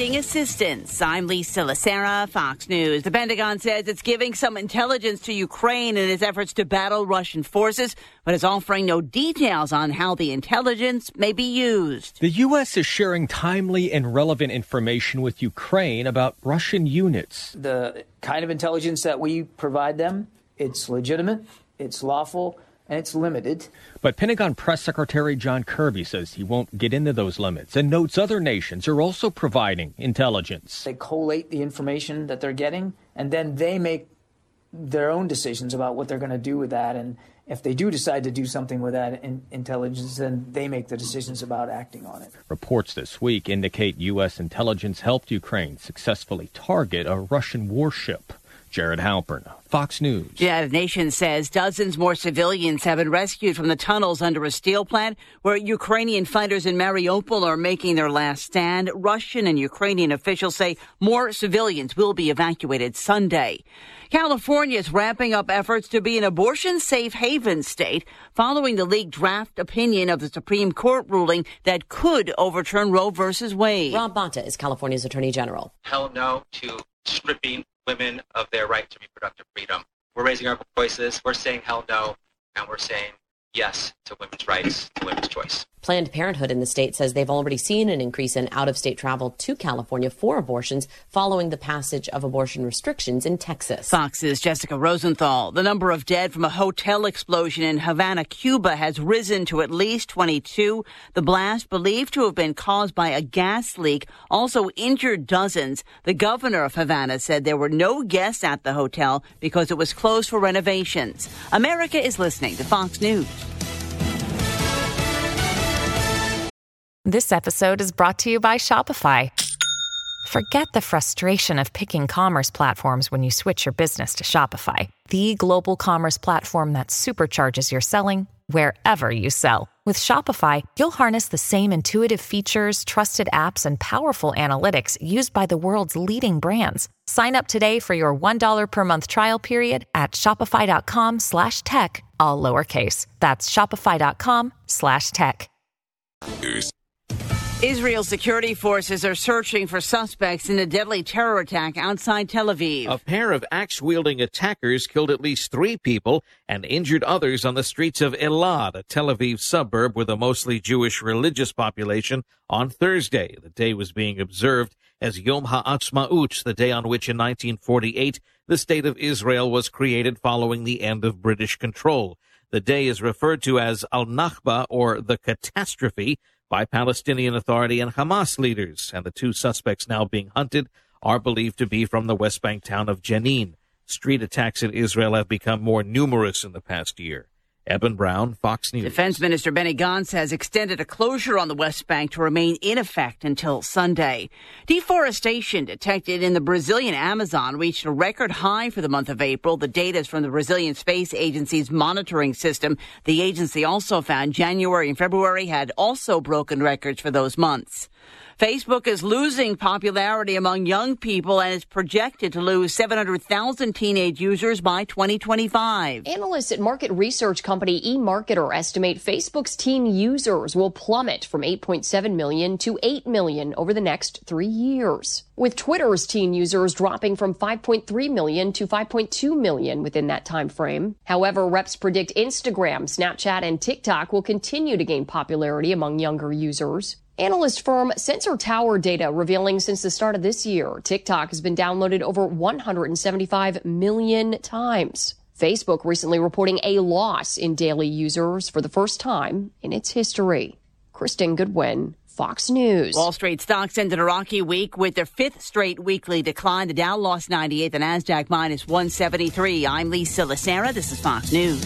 providing assistance. I'm Lisa Lacera, Fox News. The Pentagon says it's giving some intelligence to Ukraine in its efforts to battle Russian forces, but is offering no details on how the intelligence may be used. The U.S. is sharing timely and relevant information with Ukraine about Russian units. The kind of intelligence that we provide them, it's legitimate, it's lawful, and it's limited. But Pentagon Press Secretary John Kirby says he won't get into those limits and notes other nations are also providing intelligence. They collate the information that they're getting, and then they make their own decisions about what they're going to do with that. And if they do decide to do something with that intelligence, then they make the decisions about acting on it. Reports this week indicate U.S. intelligence helped Ukraine successfully target a Russian warship. Jared Halpern, Fox News. The United Nations says dozens more civilians have been rescued from the tunnels under a steel plant where Ukrainian fighters in Mariupol are making their last stand. Russian and Ukrainian officials say more civilians will be evacuated Sunday. California is ramping up efforts to be an abortion-safe haven state following the leaked draft opinion of the Supreme Court ruling that could overturn Roe v. Wade. Rob Bonta is California's Attorney General. Hell no to stripping women of their right to reproductive freedom. We're raising our voices. We're saying hell no, and we're saying yes to women's rights, to women's choice. Planned Parenthood in the state says they've already seen an increase in out-of-state travel to California for abortions following the passage of abortion restrictions in Texas. Fox's Jessica Rosenthal. The number of dead from a hotel explosion in Havana, Cuba has risen to at least 22. The blast, believed to have been caused by a gas leak, also injured dozens. The governor of Havana said there were no guests at the hotel because it was closed for renovations. America is listening to Fox News. This episode is brought to you by Shopify. Forget the frustration of picking commerce platforms when you switch your business to Shopify, the global commerce platform that supercharges your selling wherever you sell. With Shopify, you'll harness the same intuitive features, trusted apps, and powerful analytics used by the world's leading brands. Sign up today for your $1 per month trial period at shopify.com/tech, all lowercase. That's shopify.com/tech. Israel's security forces are searching for suspects in a deadly terror attack outside Tel Aviv. A pair of axe-wielding attackers killed at least 3 people and injured others on the streets of Elad, a Tel Aviv suburb with a mostly Jewish religious population, on Thursday. The day was being observed as Yom HaAtzmaut, the day on which in 1948 the State of Israel was created following the end of British control. The day is referred to as Al-Nakba, or the catastrophe, by Palestinian Authority and Hamas leaders, and the 2 suspects now being hunted are believed to be from the West Bank town of Jenin. Street attacks in Israel have become more numerous in the past year. Eben Brown, Fox News. Defense Minister Benny Gantz has extended a closure on the West Bank to remain in effect until Sunday. Deforestation detected in the Brazilian Amazon reached a record high for the month of April. The data is from the Brazilian Space Agency's monitoring system. The agency also found January and February had also broken records for those months. Facebook is losing popularity among young people and is projected to lose 700,000 teenage users by 2025. Analysts at market research company eMarketer estimate Facebook's teen users will plummet from 8.7 million to 8 million over the next 3 years, with Twitter's teen users dropping from 5.3 million to 5.2 million within that time frame. However, reps predict Instagram, Snapchat, and TikTok will continue to gain popularity among younger users. Analyst firm Sensor Tower data revealing since the start of this year, TikTok has been downloaded over 175 million times. Facebook recently reporting a loss in daily users for the first time in its history. Kristen Goodwin, Fox News. Wall Street stocks ended a rocky week with their 5th straight weekly decline. The Dow lost 98, the Nasdaq minus 173. I'm Lisa Lacera. This is Fox News.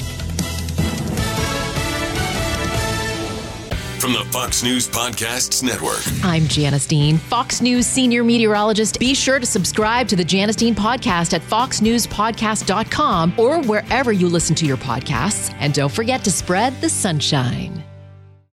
From the Fox News Podcasts Network. I'm Janice Dean, Fox News senior meteorologist. Be sure to subscribe to the Janice Dean podcast at foxnewspodcast.com or wherever you listen to your podcasts. And don't forget to spread the sunshine.